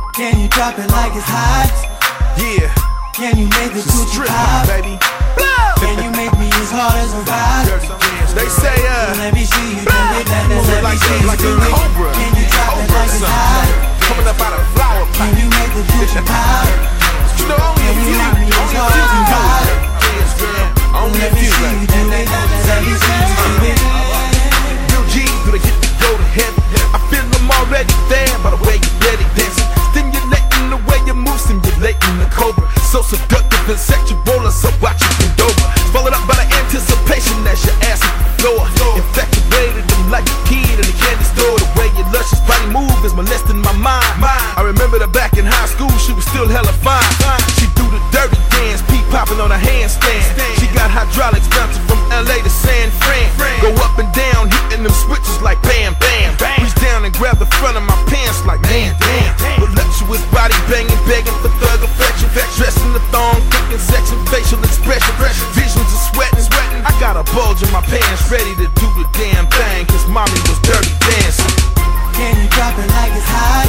Can you drop it like it's hot? Yeah. Can you make the coochie pop? Baby. Can you make me as hard as a rock? They say, let me see you do it. Let me see you like do a it. cobra. Can you drop it like it's hot? Coming up out of flower pot. Can you make the coochie pop? You know, only a Can you few. make me as hard as a rock? Only a Let me few. see you do it. Let me see you do it. Bill G, do they get to go to heaven? I feel them already there by the way you steady dancing. Stimulating the way you move, stimulating the cobra. So seductive and sexual, so watch you bend over. Followed up by the anticipation as your ass hit the floor. Infatuated them like a kid in a candy store. The way your luscious body move is molesting my mind. I remember that back in high school, she was still hella fine. She do the dirty dance, peep popping on a handstand. She got hydraulics bouncing from LA to San Fran. Go up and down, hitting them switches like bam, bam. Reach down and grab the front of my pants like man, damn. Voluptuous body banging, begging for thug affection. Dressed in the thong, kicking section, facial expression. Visions of sweating. I got a bulge in my pants, ready to do the damn thing, cause mommy was dirty dancing. Can you drop it like it's hot?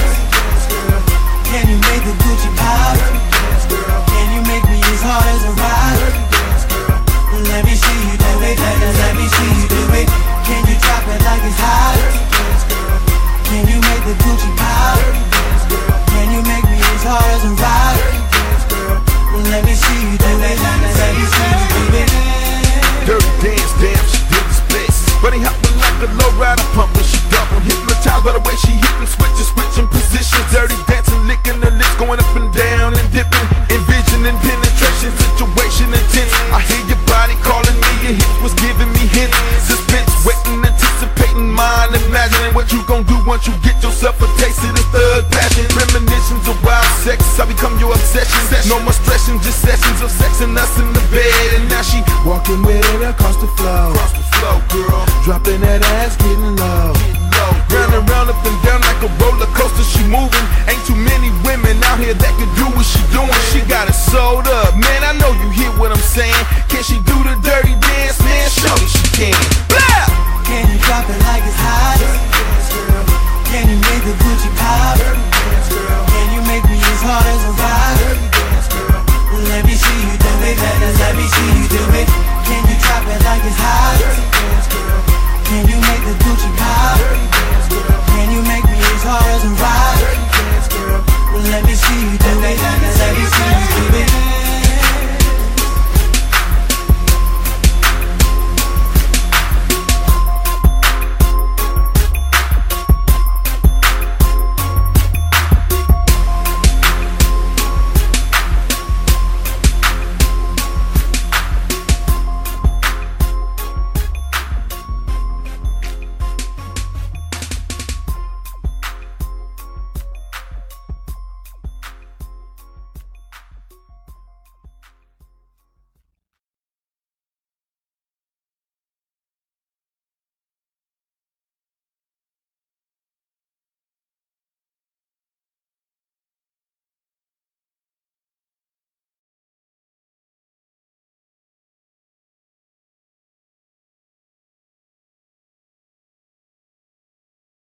Can you make the Gucci pop? Can you make me as hard as a rock? Let me see you do it. Let me see you do it. Can you drop it like it's hot? Can you make the Gucci pop? Can you make me as hard as a rock? Let me see you do it. Let me see you do it. Dirty dance, damn, she did this place. Bunny hopping like a low rider pump when she dumping. Hypnotized by the way she hitting, switching positions. Dirty dancing, licking the lips, going up and down and dipping. Envisioning penetration, situation intense. I hear your body calling me, your hips was giving me hints. Suspense, waiting, anticipating, mind imagining what you gon' do once you get yourself a taste of this thug passion. Premonitions of wild sex, I become your obsession. No more stressing, just sessions of sexing us in the bed. And now she walking with it across the floor. Across the floor, girl. Dropping that ass, getting low. Round and round, up and down like a roller coaster. She moving. Ain't too many women out here that can do what she doing. She got it sold up, man. I know you hear what I'm saying.